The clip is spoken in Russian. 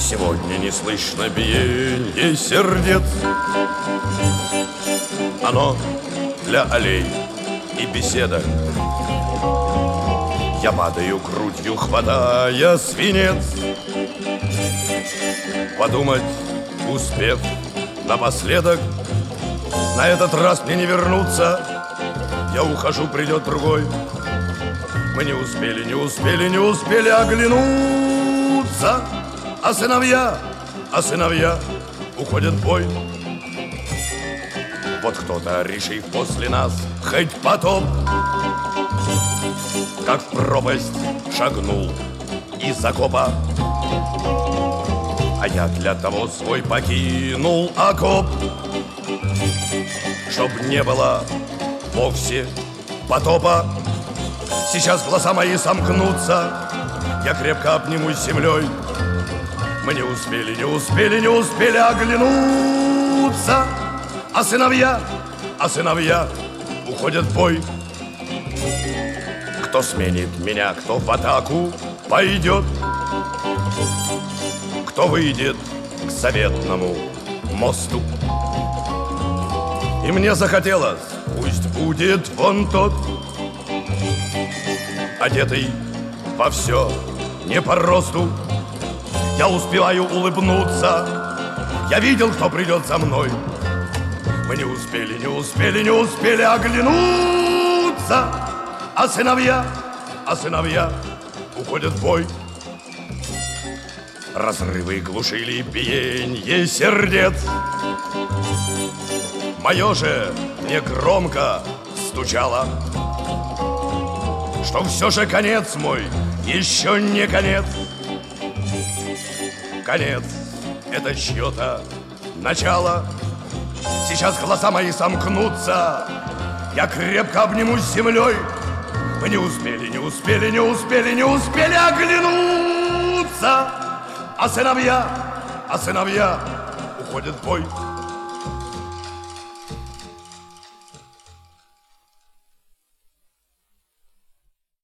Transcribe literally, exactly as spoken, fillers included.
Сегодня не слышно биенье сердец. Оно для аллей и беседок. Я падаю грудью, хватая свинец. Подумать, успев напоследок, на этот раз мне не вернуться. Я ухожу, придет другой. Мы не успели, не успели, не успели оглянуться. А сыновья, а сыновья уходят в бой. Вот кто-то, решив после нас хоть потоп, как в пропасть шагнул из окопа. А я для того свой покинул окоп, чтоб не было вовсе потопа. Сейчас глаза мои сомкнутся, я крепко обнимусь с землей. Мы не успели, не успели, не успели оглянуться. А сыновья, а сыновья уходят в бой. Кто сменит меня, кто в атаку пойдет, кто выйдет к заветному мосту. И мне захотелось, пусть будет вон тот, одетый во все не по росту. Я успеваю улыбнуться, я видел, кто придет за мной. Мы не успели, не успели, не успели оглянуться. А сыновья, а сыновья уходят в бой. Разрывы глушили биенье сердец. Мое же мне громко стучало, что все же конец мой еще не конец. Конец — это чье-то начало. Сейчас глаза мои сомкнутся, я крепко обнимусь с землей. Мы не успели, не успели, не успели, не успели оглянуться. А сыновья, а сыновья уходят в бой.